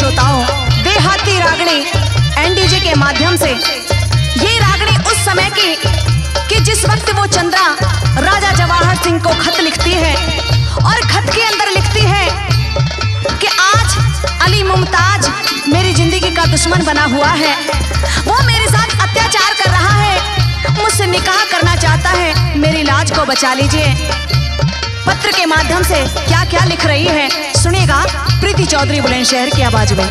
श्रोताओं, देहाती रागनी एनडीजे के माध्यम से ये रागनी उस समय की कि जिस वक्त वो चंद्रा राजा जवाहर सिंह को खत लिखती है और खत के अंदर लिखती है कि आज अली मुमताज मेरी जिंदगी का दुश्मन बना हुआ है, वो मेरे साथ अत्याचार कर रहा है, मुझसे निकाह करना चाहता है, मेरी लाज को बचा लीजिए। पत्र के माध्यम से क्या क्या लिख रही है सुनिएगा प्रीति चौधरी बुलंदशहर की आवाज में।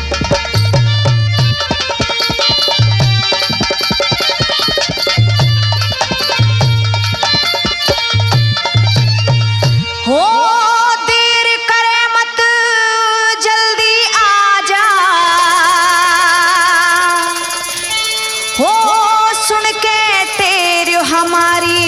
हो देर करे मत जल्दी आजा, हो सुन के तेरे हमारी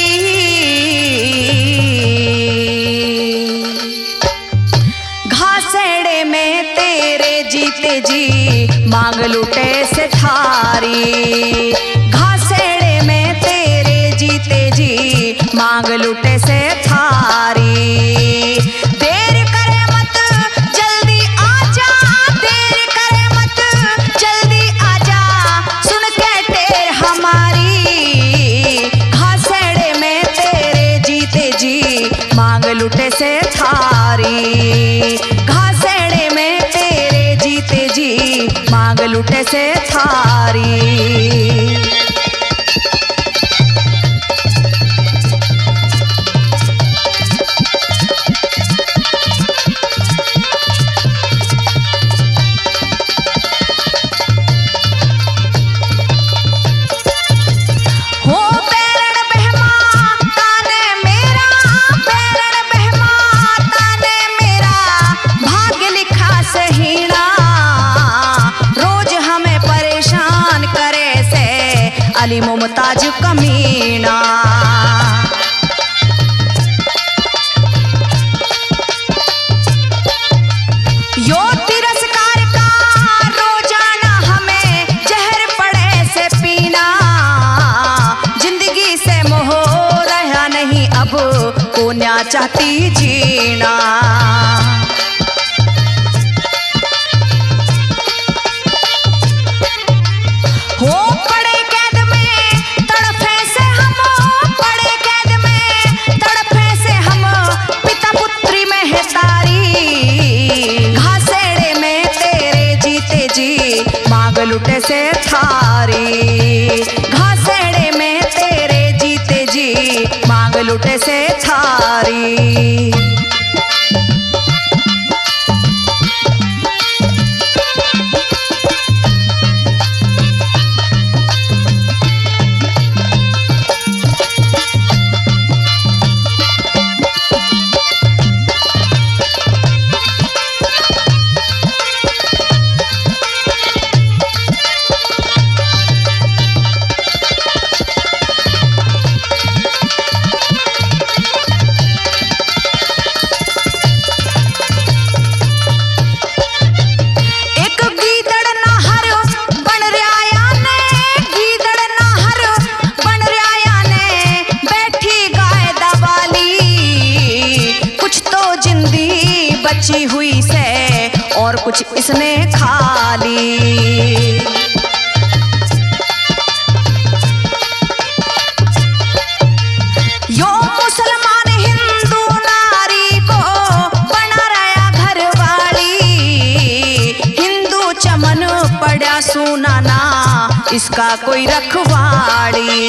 घासेड़े में तेरे जीते जी मांग लूटे से थारी, घासेड़े में तेरे जीते जी मांग लूटे से थारी। देर करे मत जल्दी आजा, देर करे मत जल्दी आजा, सुन के तेरे हमारी घासेड़े में तेरे जीते जी मांग लूटे से थारी, घासेड़े में तेरे जीते जी मांग लूटे से थारी। अली मुमताज कमीना यो तिरस्कार का रोजाना हमें जहर पड़े से पीना, जिंदगी से मोह रहा नहीं अब कोन्या चाहती जीना। हो पड़े कैद में तड़फे से हम, पड़े कैद में तड़फे से हम, पिता पुत्री में है तारी, घासेड़े में तेरे जीते जी मांग लुटे से थारी, घासेड़े में तेरे जीते जी मांग लुटे से थारी। बची हुई से और कुछ इसने खा ली, यो मुसलमान हिंदू नारी को बना रहा घरवाली, हिंदू चमन पड़ा सुनाना इसका कोई रखवाड़ी।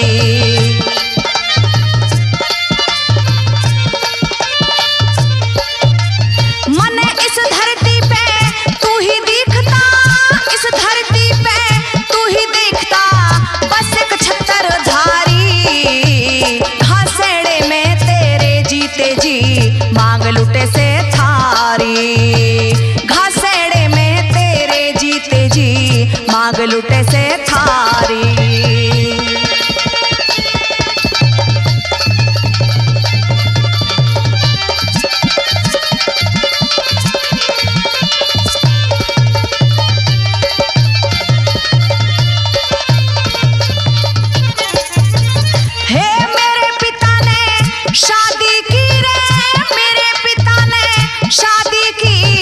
मांग लुटे से थारी, घासेड़े में तेरे जीते जी मांग लुटे से थारी। शादी की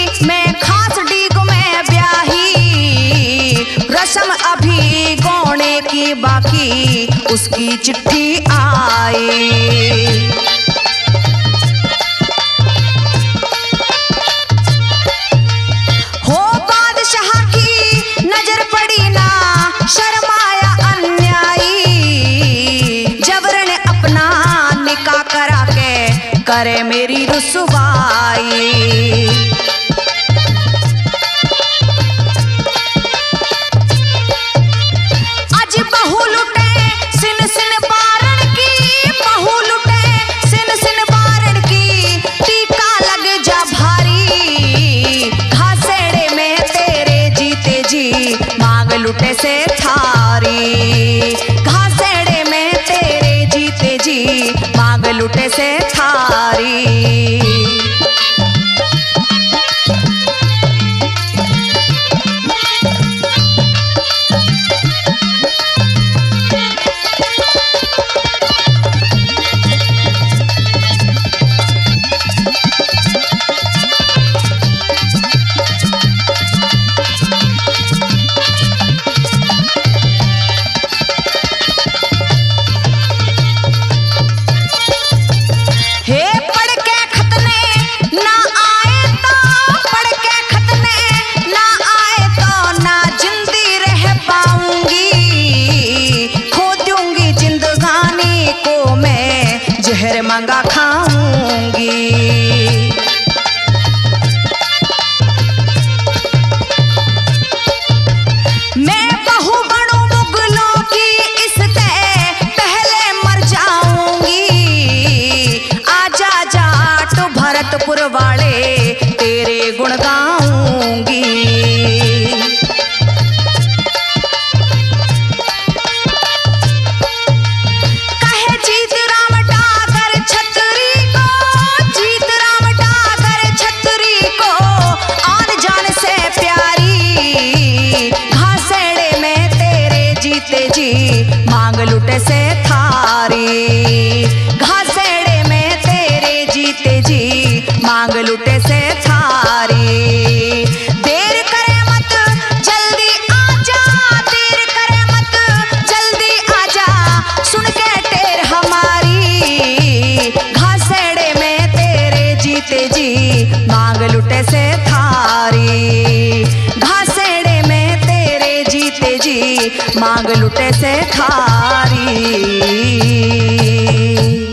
उसकी चिट्ठी आई। हो बादशाह की नजर पड़ी ना, शर्माया अन्यायी, जबरन अपना निकाह करा के करे मेरी रुसवाई। लुटे से थारी घासेड़े में तेरे जीते जी, मांग लुटे से थारी। मंगा खाऊंगी मैं, बहू बनूं मुगलों की, इससे पहले मर जाऊंगी। आजा जाट भरतपुर वाले तेरे गुण गाऊंगी। मांग लुटे से थारी घासेड़े में तेरे जीते जी, मांग लुटे से थारी। देर करे मत जल्दी आजा, देर करे मत जल्दी आजा, सुन के टेर हमारी। घासेड़े में तेरे जीते जी, मांग लुटे से थारी घासेड़े में तेरे जीते जी, मांग लुटे से थारी।